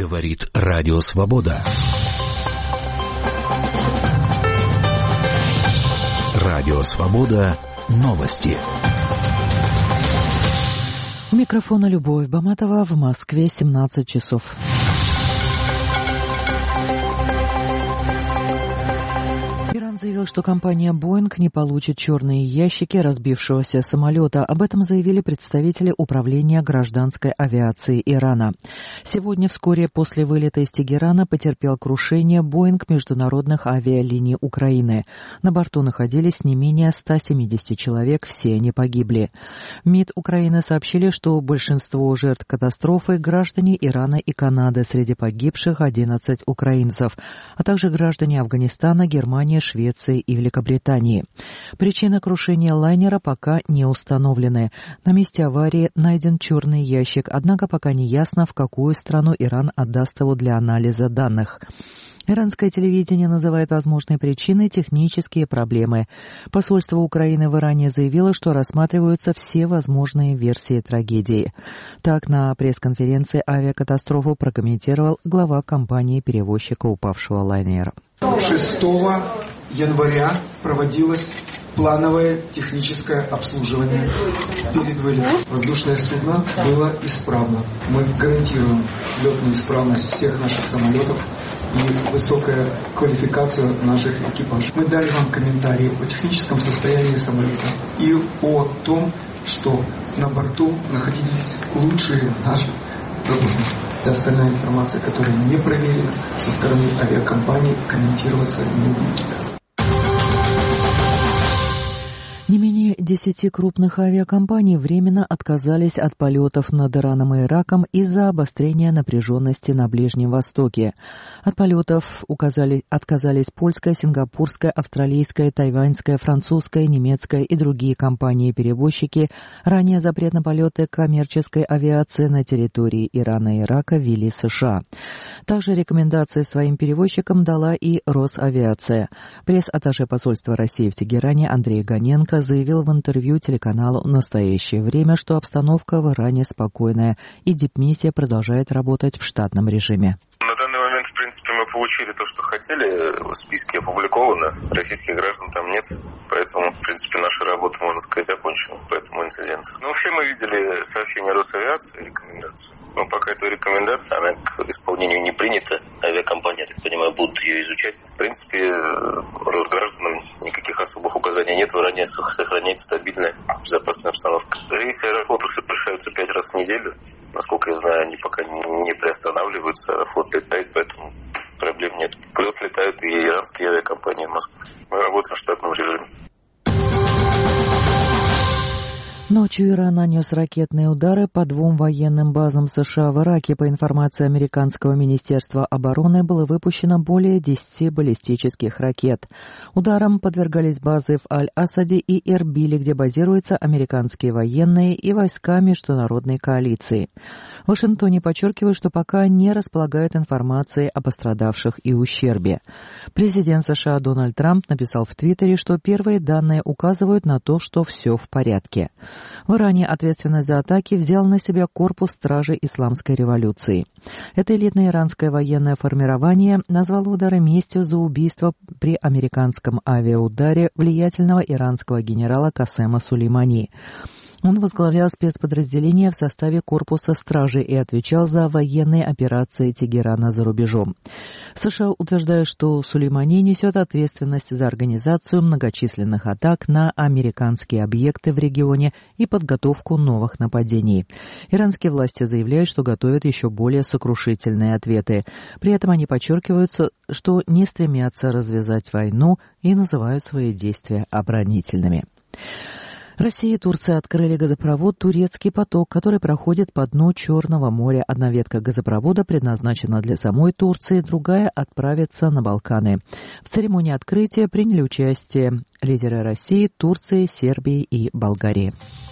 Говорит Радио Свобода. Радио Свобода. Новости. У микрофона Любовь Баматова. В Москве 17 часов. Иран заявил, что компания «Боинг» не получит черные ящики разбившегося самолета. Об этом заявили представители Управления гражданской авиации Ирана. Сегодня, вскоре после вылета из Тегерана, потерпел крушение «Боинг» международных авиалиний Украины. На борту находились не менее 170 человек, все они погибли. МИД Украины сообщили, что большинство жертв катастрофы – граждане Ирана и Канады, среди погибших 11 украинцев, а также граждане Афганистана, Германии, Швеции и Великобритании. Причина крушения лайнера пока не установлены. На месте аварии найден черный ящик, однако пока не ясно, в какую страну Иран отдаст его для анализа данных. Иранское телевидение называет возможной причиной технические проблемы. Посольство Украины в Иране заявило, что рассматриваются все возможные версии трагедии. Так, на пресс-конференции авиакатастрофу прокомментировал глава компании-перевозчика упавшего лайнера. 6 января проводилось плановое техническое обслуживание перед вылетом. Воздушное судно было исправно. Мы гарантируем летную исправность всех наших самолетов и высокую квалификацию наших экипажей. Мы дали вам комментарии о техническом состоянии самолета и о том, что на борту находились лучшие наши работники. И остальная информация, которая не проверена со стороны авиакомпании, комментироваться не будет. Не менее 10 крупных авиакомпаний временно отказались от полетов над Ираном и Ираком из-за обострения напряженности на Ближнем Востоке. От полетов отказались польская, сингапурская, австралийская, тайваньская, французская, немецкая и другие компании-перевозчики. Ранее запрет на полеты коммерческой авиации на территории Ирана и Ирака ввели США. Также рекомендации своим перевозчикам дала и Росавиация. Пресс-атташе посольства России в Тегеране Андрей Гоненко заявил в интервью телеканалу «Настоящее время», что обстановка в Иране спокойная и дипмиссия продолжает работать в штатном режиме. На данный момент, в принципе, мы получили то, что хотели. В списке опубликовано. Российских граждан там нет. Поэтому, в принципе, наша работа, можно сказать, окончена по этому инциденту. Но все мы видели сообщение Росавиации, рекомендацию. Но пока эта рекомендация, она к исполнению не принята. Авиакомпании, я так понимаю, будут ее изучать. В принципе, Росгражданам никаких особых указаний нет. В Иране сохраняется стабильная, безопасная обстановка. Рейсы Аэрофлота совершаются 5 раз в неделю. Насколько я знаю, они пока не приостанавливаются. Аэрофлот летает, поэтому проблем нет. Плюс летают и иранские авиакомпании в Москву. Мы работаем в штатном режиме. Ночью Иран нанес ракетные удары по 2 военным базам США в Ираке. По информации американского министерства обороны, было выпущено более 10 баллистических ракет. Ударам подвергались базы в Аль-Асаде и Эрбиле, где базируются американские военные и войска международной коалиции. В Вашингтоне подчеркивают, что пока не располагают информацией о пострадавших и ущербе. Президент США Дональд Трамп написал в Твиттере, что первые данные указывают на то, что все в порядке. В Иране ответственность за атаки взял на себя корпус стражи Исламской революции. Это элитное иранское военное формирование назвало удары местью за убийство при американском авиаударе влиятельного иранского генерала Касема Сулеймани. Он возглавлял спецподразделение в составе корпуса стражи и отвечал за военные операции Тегерана за рубежом. США утверждают, что Сулеймани несет ответственность за организацию многочисленных атак на американские объекты в регионе и подготовку новых нападений. Иранские власти заявляют, что готовят еще более сокрушительные ответы. При этом они подчеркивают, что не стремятся развязать войну и называют свои действия оборонительными. Россия и Турция открыли газопровод «Турецкий поток», который проходит по дну Черного моря. Одна ветка газопровода предназначена для самой Турции, другая отправится на Балканы. В церемонии открытия приняли участие лидеры России, Турции, Сербии и Болгарии.